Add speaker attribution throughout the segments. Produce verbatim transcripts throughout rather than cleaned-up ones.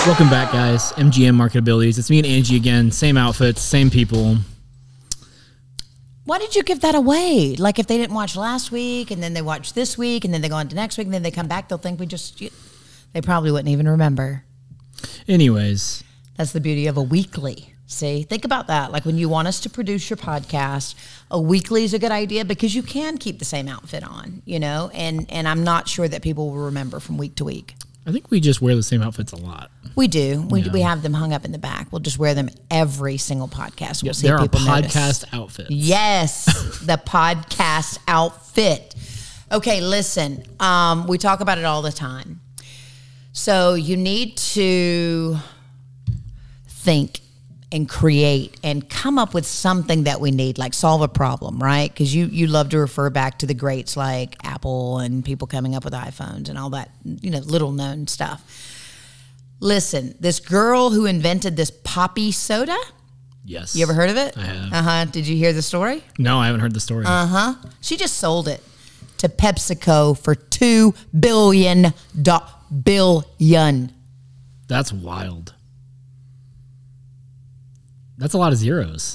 Speaker 1: Welcome back, guys. M G M Marketabilities. It's me and Angie again. Same outfits, same people.
Speaker 2: Why did you give that away? Like if they didn't watch last week and then they watch this week and then they go on to next week and then they come back, they'll think we just, they probably wouldn't even remember.
Speaker 1: Anyways.
Speaker 2: That's the beauty of a weekly. See, think about that. Like when you want us to produce your podcast, a weekly is a good idea because you can keep the same outfit on, you know, and, and I'm not sure that people will remember from week to week.
Speaker 1: I think we just wear the same outfits a lot.
Speaker 2: We do. We,
Speaker 1: yeah.
Speaker 2: we have them hung up in the back. We'll just wear them every single podcast. We'll
Speaker 1: yeah,
Speaker 2: see
Speaker 1: there
Speaker 2: if people
Speaker 1: are podcast
Speaker 2: notice.
Speaker 1: outfits.
Speaker 2: Yes, the podcast outfit. Okay, listen. Um, we talk about it all the time. So you need to think and create and come up with something that we need, like solve a problem, right? Because you, you love to refer back to the greats like Apple and people coming up with iPhones and all that, you know, little known stuff. Listen, this girl who invented this poppy soda.
Speaker 1: Yes.
Speaker 2: You ever heard of it?
Speaker 1: I have.
Speaker 2: Uh-huh. Did you hear the story?
Speaker 1: No, I haven't heard the story.
Speaker 2: Uh-huh. She just sold it to PepsiCo for two billion dollars. Billion.
Speaker 1: That's wild. That's a lot of zeros.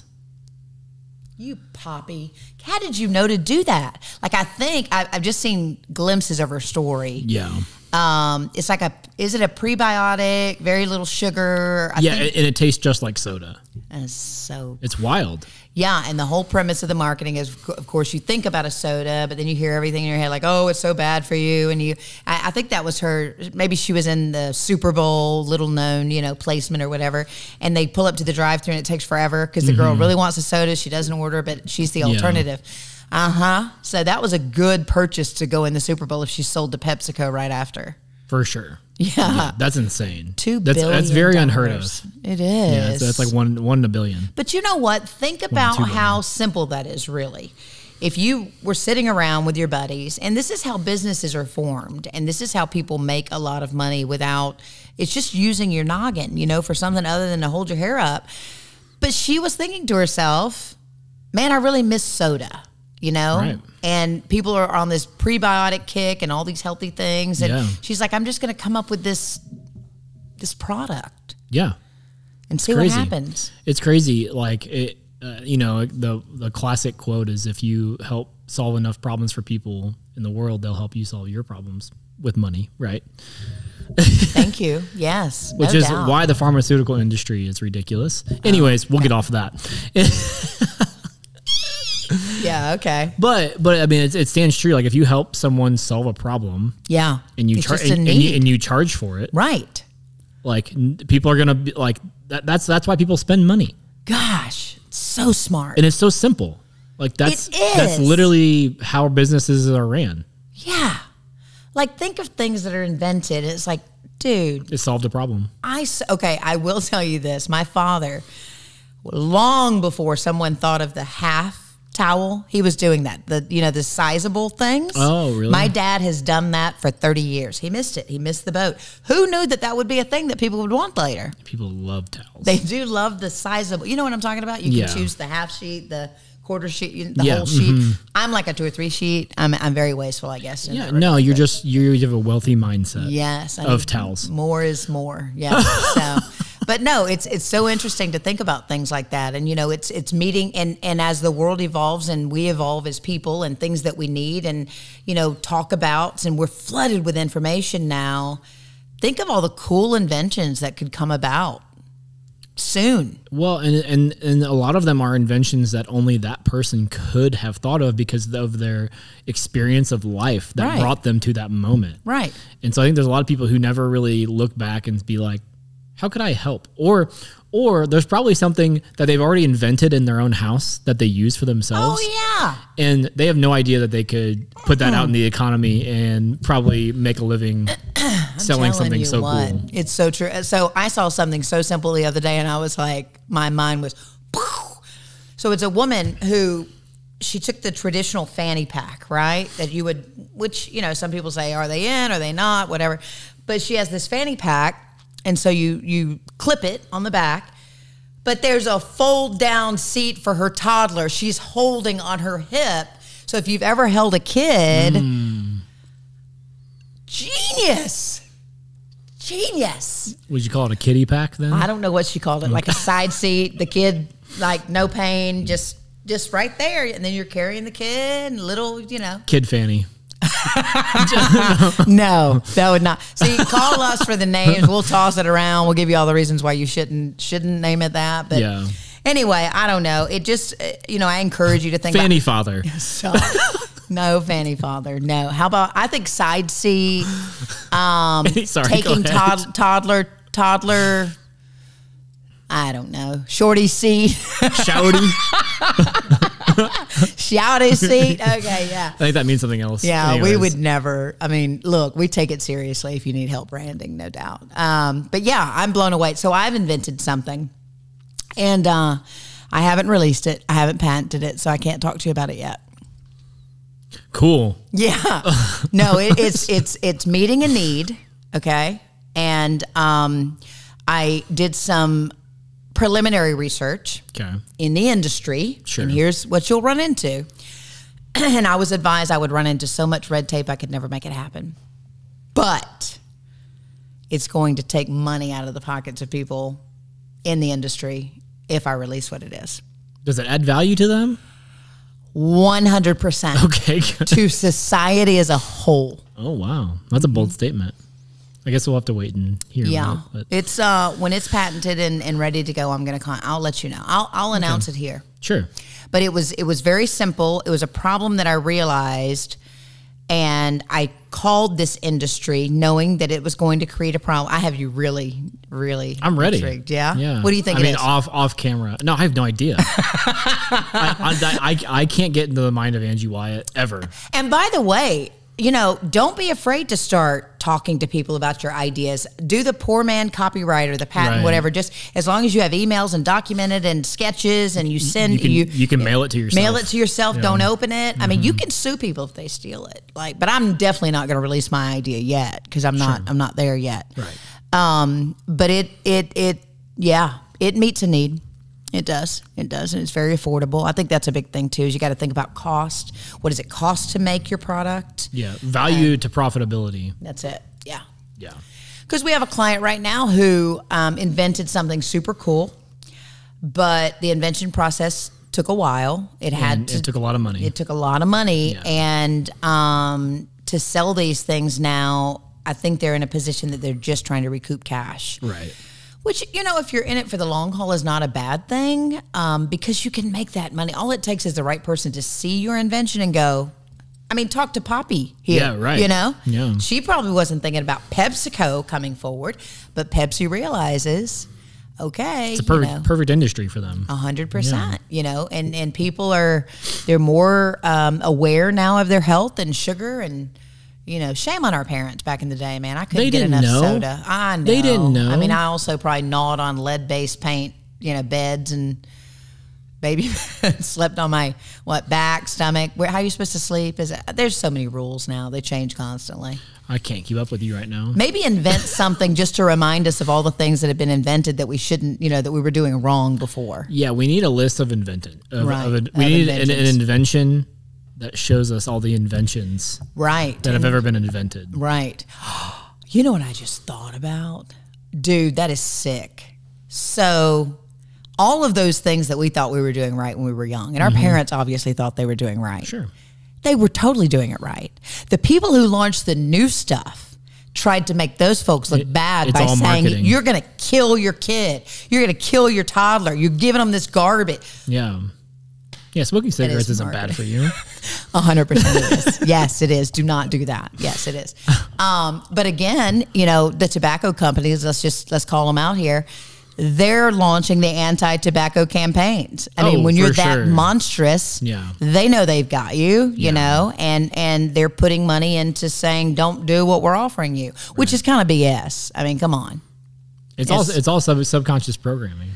Speaker 2: You poppy. How did you know to do that? Like, I think I, I've just seen glimpses of her story.
Speaker 1: Yeah.
Speaker 2: Um, it's like a, is it a prebiotic, very little sugar? I
Speaker 1: yeah,
Speaker 2: think,
Speaker 1: and it tastes just like soda.
Speaker 2: and so.
Speaker 1: It's wild.
Speaker 2: Yeah, and the whole premise of the marketing is, of course, you think about a soda, but then you hear everything in your head like, oh, it's so bad for you. And you, I, I think that was her, maybe she was in the Super Bowl, little known, you know, placement or whatever, and they pull up to the drive-thru and it takes forever because the mm-hmm. girl really wants a soda. She doesn't order, but she's the alternative. Yeah. Uh-huh. So that was a good purchase to go in the Super Bowl if she sold to PepsiCo right after.
Speaker 1: For sure.
Speaker 2: Yeah.
Speaker 1: yeah that's insane.
Speaker 2: Two
Speaker 1: that's,
Speaker 2: billion
Speaker 1: That's very
Speaker 2: dollars.
Speaker 1: Unheard of.
Speaker 2: It is.
Speaker 1: Yeah, so that's like one, one in a billion.
Speaker 2: But you know what? Think about how simple that is, really. If you were sitting around with your buddies, and this is how businesses are formed, and this is how people make a lot of money without, it's just using your noggin, you know, for something other than to hold your hair up. But she was thinking to herself, man, I really miss soda. You know,
Speaker 1: right.
Speaker 2: and people are on this prebiotic kick and all these healthy things. And yeah. she's like, I'm just going to come up with this, this product.
Speaker 1: Yeah.
Speaker 2: And see
Speaker 1: crazy.
Speaker 2: what happens.
Speaker 1: It's crazy. Like, it, uh, you know, the, the classic quote is if you help solve enough problems for people in the world, they'll help you solve your problems with money. Right.
Speaker 2: Thank you. Yes.
Speaker 1: Which
Speaker 2: no
Speaker 1: is
Speaker 2: doubt.
Speaker 1: why the pharmaceutical industry is ridiculous. Anyways, we'll get off of that.
Speaker 2: Yeah, okay.
Speaker 1: But but I mean, it, it stands true. Like if you help someone solve a problem,
Speaker 2: yeah,
Speaker 1: and you charge and, and, you, and you charge for it,
Speaker 2: right?
Speaker 1: Like people are gonna be like that. That's that's why people spend money.
Speaker 2: Gosh, it's so smart,
Speaker 1: and it's so simple. Like that's
Speaker 2: it is.
Speaker 1: that's literally how businesses are ran.
Speaker 2: Yeah, like think of things that are invented. It's like, dude,
Speaker 1: it solved a problem.
Speaker 2: I okay. I will tell you this. My father, long before someone thought of the half towel, he was doing that. The you know the sizable things.
Speaker 1: Oh, really?
Speaker 2: My dad has done that for thirty years. He missed it. He missed the boat. Who knew that that would be a thing that people would want later?
Speaker 1: People love towels.
Speaker 2: They do love the sizable. You know what I'm talking about? You can
Speaker 1: yeah.
Speaker 2: choose the half sheet, the quarter sheet, the
Speaker 1: yeah.
Speaker 2: whole sheet.
Speaker 1: Mm-hmm.
Speaker 2: I'm like a two or three sheet. I'm I'm very wasteful, I guess.
Speaker 1: Yeah. No, you're just you have a wealthy mindset.
Speaker 2: Yes. I
Speaker 1: of
Speaker 2: mean,
Speaker 1: towels.
Speaker 2: More is more. Yeah. So. But no, it's it's so interesting to think about things like that. And, you know, it's it's meeting and, and as the world evolves and we evolve as people and things that we need and, you know, talk about, and we're flooded with information now, think of all the cool inventions that could come about soon.
Speaker 1: Well, and, and, and a lot of them are inventions that only that person could have thought of because of their experience of life that
Speaker 2: right.
Speaker 1: brought them to that moment.
Speaker 2: Right.
Speaker 1: And so I think there's a lot of people who never really look back and be like, how could I help? Or or there's probably something that they've already invented in their own house that they use for themselves.
Speaker 2: Oh, yeah.
Speaker 1: And they have no idea that they could put that out in the economy and probably make a living selling something so what. cool.
Speaker 2: It's so true. So I saw something so simple the other day and I was like, my mind was, so it's a woman who, she took the traditional fanny pack, right? That you would, which, you know, some people say, are they in, are they not, whatever. But she has this fanny pack. And so you you clip it on the back, but there's a fold down seat for her toddler. She's holding on her hip. So if you've ever held a kid, mm. genius, Genius.
Speaker 1: Would you call it a kiddie pack then?
Speaker 2: I don't know what she called it, like a side seat. The kid, like no pain, just just right there, and then you're carrying the kid, and little, you know,
Speaker 1: Kid fanny.
Speaker 2: No, that would not. See, call us for the names. We'll toss it around. We'll give you all the reasons why you shouldn't shouldn't name it that. But
Speaker 1: Yeah.
Speaker 2: anyway, I don't know. It just, uh, you know, I encourage you to think
Speaker 1: Fanny
Speaker 2: about,
Speaker 1: father.
Speaker 2: So, no, fanny father. No. How about, I think side seat, um,
Speaker 1: Sorry,
Speaker 2: taking
Speaker 1: go ahead.
Speaker 2: tod- toddler, toddler, I don't know, shorty seat,
Speaker 1: Shouty.
Speaker 2: shouty seat. Okay, yeah.
Speaker 1: I think that means something else.
Speaker 2: Yeah,
Speaker 1: Anyways.
Speaker 2: we would never. I mean, look, we take it seriously if you need help branding, no doubt. Um, but yeah, I'm blown away. So I've invented something, and uh, I haven't released it. I haven't patented it, so I can't talk to you about it yet.
Speaker 1: Cool.
Speaker 2: Yeah, no, it, it's it's it's meeting a need. Okay, and um, I did some preliminary research
Speaker 1: Okay.
Speaker 2: in the industry.
Speaker 1: Sure.
Speaker 2: And here's what you'll run into. And I was advised I would run into so much red tape I could never make it happen. But it's going to take money out of the pockets of people in the industry if I release what it is.
Speaker 1: Does it add value to them?
Speaker 2: one hundred percent.
Speaker 1: Okay. Good.
Speaker 2: To society as a whole.
Speaker 1: Oh, wow. That's a bold statement. I guess we'll have to wait and hear.
Speaker 2: Yeah.
Speaker 1: About it, but
Speaker 2: It's uh when it's patented and, and ready to go, I'm gonna con- I'll let you know. I'll I'll announce it here.
Speaker 1: sure.
Speaker 2: But it was it was very simple. It was a problem that I realized, and I called this industry knowing that it was going to create a problem. I have you really, really
Speaker 1: I'm ready.
Speaker 2: intrigued. Yeah?
Speaker 1: Yeah.
Speaker 2: What do you think
Speaker 1: I
Speaker 2: it
Speaker 1: mean,
Speaker 2: is?
Speaker 1: off off camera. No, I have no idea. I, I, I, I can't get into the mind of Angie Wyatt ever.
Speaker 2: And by the way, you know, don't be afraid to start talking to people about your ideas. Do the poor man copywriter, the patent,
Speaker 1: Right.
Speaker 2: whatever. Just as long as you have emails and documented and sketches, and you send
Speaker 1: You can,
Speaker 2: you
Speaker 1: you, can mail it to yourself.
Speaker 2: mail it to yourself.
Speaker 1: Yeah.
Speaker 2: Don't open it. I mean, you can sue people if they steal it. Like, but I'm definitely not going to release my idea yet because I'm not. I'm not there yet.
Speaker 1: Right.
Speaker 2: Um, but it it it yeah, it meets a need. It does. It does. And it's very affordable. I think that's a big thing too, is you got to think about cost. What does it cost to make your product?
Speaker 1: Yeah. Value to profitability.
Speaker 2: That's it. Yeah.
Speaker 1: Yeah.
Speaker 2: Because we have a client right now who um, invented something super cool, but the invention process took a while. It had
Speaker 1: And
Speaker 2: to
Speaker 1: it took a lot of money.
Speaker 2: It took a lot of money,
Speaker 1: Yeah.
Speaker 2: and um, to sell these things now, I think they're in a position that they're just trying to recoup cash.
Speaker 1: right.
Speaker 2: Which, you know, if you're in it for the long haul, is not a bad thing, um, because you can make that money. All it takes is the right person to see your invention and go, I mean, talk to Poppy here.
Speaker 1: Yeah, right.
Speaker 2: You know?
Speaker 1: Yeah.
Speaker 2: She probably wasn't thinking about PepsiCo coming forward, but Pepsi realizes, okay,
Speaker 1: It's a perfect,
Speaker 2: you know,
Speaker 1: perfect industry for them.
Speaker 2: A hundred percent, you know, and, and people are, they're more um, aware now of their health and sugar, and, you know, shame on our parents back in the day, man. I couldn't
Speaker 1: They
Speaker 2: get
Speaker 1: didn't
Speaker 2: enough
Speaker 1: know.
Speaker 2: soda. I know.
Speaker 1: They didn't know.
Speaker 2: I mean, I also probably gnawed on lead-based paint, you know, beds, and baby slept on my, what, back, stomach. Where, how are you supposed to sleep? Is it, there's so many rules now. They change constantly.
Speaker 1: I can't keep up with you right now.
Speaker 2: Maybe invent something just to remind us of all the things that have been invented that we shouldn't, you know, that we were doing wrong before.
Speaker 1: Yeah, we need a list of invented. Of,
Speaker 2: Right,
Speaker 1: of a-
Speaker 2: of
Speaker 1: we need an, an
Speaker 2: inventions.
Speaker 1: invention that shows us all the inventions
Speaker 2: Right.
Speaker 1: that have ever been invented.
Speaker 2: Right. You know what I just thought about? Dude, that is sick. So, all of those things that we thought we were doing right when we were young, and our parents obviously thought they were doing right.
Speaker 1: Sure.
Speaker 2: They were totally doing it right. The people who launched the new stuff tried to make those folks look
Speaker 1: It-
Speaker 2: bad
Speaker 1: it's
Speaker 2: by
Speaker 1: all
Speaker 2: saying,
Speaker 1: marketing.
Speaker 2: you're going to kill your kid. You're going to kill your toddler. You're giving them this garbage.
Speaker 1: Yeah. Yeah, smoking cigarettes
Speaker 2: is
Speaker 1: isn't bad
Speaker 2: marketing.
Speaker 1: for you.
Speaker 2: A hundred percent it is. Yes, it is. Do not do that. Yes, it is. Um, but again, you know, the tobacco companies, let's just, let's call them out here. They're launching the anti-tobacco campaigns. I mean,
Speaker 1: Oh,
Speaker 2: when you're
Speaker 1: for
Speaker 2: that
Speaker 1: sure.
Speaker 2: monstrous,
Speaker 1: Yeah.
Speaker 2: they know they've got you, you
Speaker 1: Yeah.
Speaker 2: know, and, and they're putting money into saying, don't do what we're offering you, which is kind of B S. I mean, come on.
Speaker 1: It's
Speaker 2: Yes.
Speaker 1: all it's all sub, subconscious programming.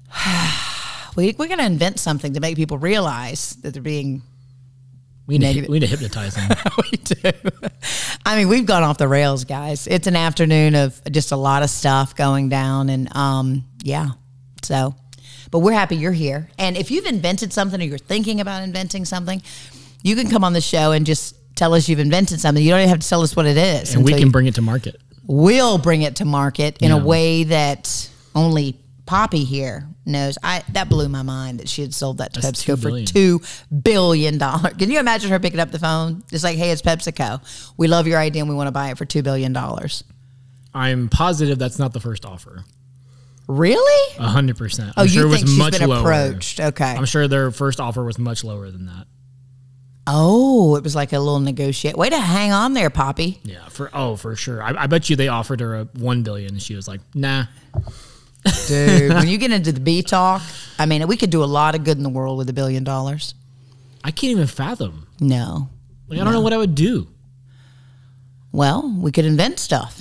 Speaker 2: We, we're going to invent something to make people realize that they're being
Speaker 1: We need,
Speaker 2: Negative.
Speaker 1: to, we need to hypnotize them.
Speaker 2: we do. I mean, we've gone off the rails, guys. It's an afternoon of just a lot of stuff going down, and um, yeah. So, but we're happy you're here. And if you've invented something, or you're thinking about inventing something, you can come on the show and just tell us you've invented something. You don't even have to tell us what it is.
Speaker 1: And we
Speaker 2: until
Speaker 1: can
Speaker 2: you-
Speaker 1: bring it to market.
Speaker 2: we'll bring it to market in
Speaker 1: Yeah.
Speaker 2: a way that only Poppy here knows. I that blew my mind that she had sold that to
Speaker 1: That's
Speaker 2: PepsiCo
Speaker 1: two
Speaker 2: for
Speaker 1: billion.
Speaker 2: two billion dollars. Can you imagine her picking up the phone? It's like, hey, it's PepsiCo. We love your idea and we want to buy it for two billion dollars.
Speaker 1: I'm positive that's not the first offer.
Speaker 2: Really?
Speaker 1: A hundred percent.
Speaker 2: Oh,
Speaker 1: I'm
Speaker 2: you
Speaker 1: sure it was
Speaker 2: think she's
Speaker 1: much
Speaker 2: been
Speaker 1: lower.
Speaker 2: approached. Okay.
Speaker 1: I'm sure their first offer was much lower than that.
Speaker 2: Oh, it was like a little negotiate. Way to hang on there, Poppy.
Speaker 1: Yeah, for oh for sure. I, I bet you they offered her a one billion, and she was like, "Nah."
Speaker 2: Dude, when you get into the B talk, I mean, we could do a lot of good in the world with a billion dollars.
Speaker 1: I can't even fathom.
Speaker 2: No.
Speaker 1: Like, I don't know what I would do.
Speaker 2: Well, we could invent stuff.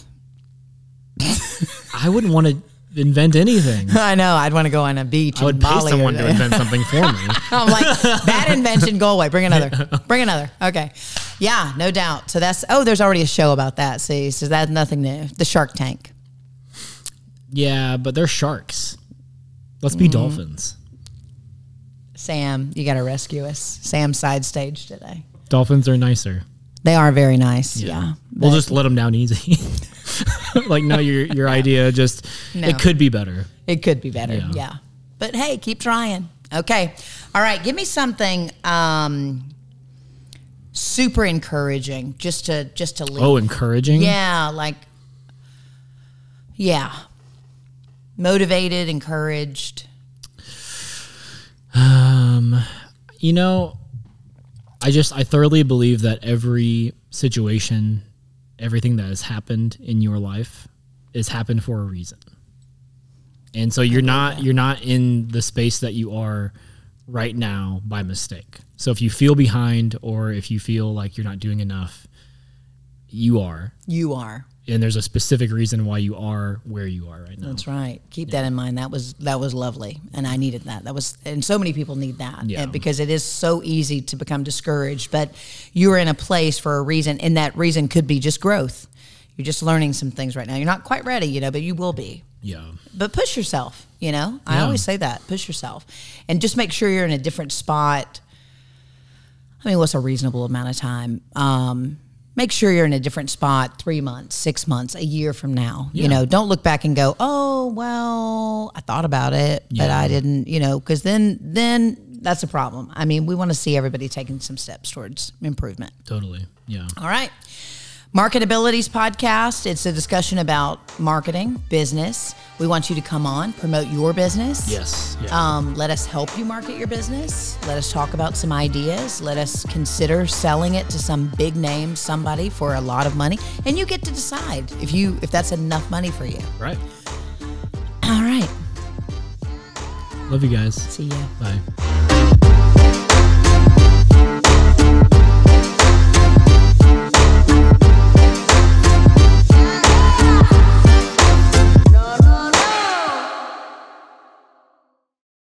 Speaker 1: I wouldn't want to invent anything.
Speaker 2: I know. I'd want to go on a beach.
Speaker 1: I would
Speaker 2: in
Speaker 1: pay
Speaker 2: Bali or
Speaker 1: someone to
Speaker 2: there.
Speaker 1: invent something for me.
Speaker 2: I'm like, bad invention, go away. Bring another. Bring another. Okay. Yeah, no doubt. So that's, oh, there's already a show about that. See, so that's nothing new. The Shark Tank.
Speaker 1: Yeah, but they're sharks. Let's be dolphins.
Speaker 2: Sam, you got to rescue us. Sam side stage today.
Speaker 1: Dolphins are nicer.
Speaker 2: They are very nice. Yeah.
Speaker 1: We'll just let them down easy. Like, no, your your idea just,
Speaker 2: No.
Speaker 1: it could be better.
Speaker 2: It could be better. Yeah.
Speaker 1: Yeah.
Speaker 2: But hey, keep trying. Okay. All right. Give me something um, super encouraging just to, just to leave.
Speaker 1: Oh, encouraging?
Speaker 2: Yeah. Like, yeah. Motivated, encouraged.
Speaker 1: Um, you know, I just, I thoroughly believe that every situation, everything that has happened in your life is happened for a reason. And so you're not, you're not in the space that you are right now by mistake. So if you feel behind or if you feel like you're not doing enough, you are.
Speaker 2: You are.
Speaker 1: And there's a specific reason why you are where you are right now.
Speaker 2: That's right. Keep that in mind. That was that was lovely, and I needed that. That was, and so many people need that,
Speaker 1: Yeah.
Speaker 2: and because it is so easy to become discouraged. But you're in a place for a reason, and that reason could be just growth. You're just learning some things right now. You're not quite ready, you know, but you will be.
Speaker 1: Yeah.
Speaker 2: But push yourself. You know, I
Speaker 1: Yeah.
Speaker 2: always say that. Push yourself, and just make sure you're in a different spot. I mean, what's a reasonable amount of time? Um, Make sure you're in a different spot three months, six months, a year from now.
Speaker 1: Yeah.
Speaker 2: You know, don't look back and go, oh, well, I thought about it, but
Speaker 1: Yeah.
Speaker 2: I didn't, you know, because then, then that's a problem. I mean, we want to see everybody taking some steps towards improvement.
Speaker 1: Totally. Yeah.
Speaker 2: All right. Marketabilities podcast. It's a discussion about marketing, business. We want you to come on, promote your business.
Speaker 1: Yes. Yeah.
Speaker 2: Um, let us help you market your business. Let us talk about some ideas. Let us consider selling it to some big name, somebody for a lot of money, and you get to decide if you if that's enough money for you.
Speaker 1: Right.
Speaker 2: All right.
Speaker 1: Love you guys.
Speaker 2: See ya.
Speaker 1: Bye.